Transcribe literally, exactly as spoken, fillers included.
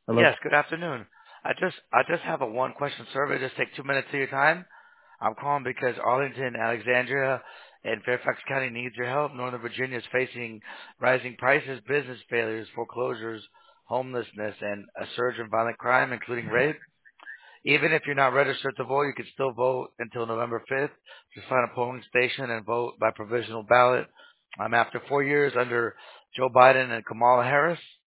Hello? Yes, good afternoon. I just I just have a one question survey. Just take two minutes of your time. I'm calling because Arlington, Alexandria, and Fairfax County needs your help. Northern Virginia is facing rising prices, business failures, foreclosures, homelessness, and a surge in violent crime, including rape. Even if you're not registered to vote, you can still vote until November fifth. Just find a polling station and vote by provisional ballot. Um, after four years under Joe Biden and Kamala Harris,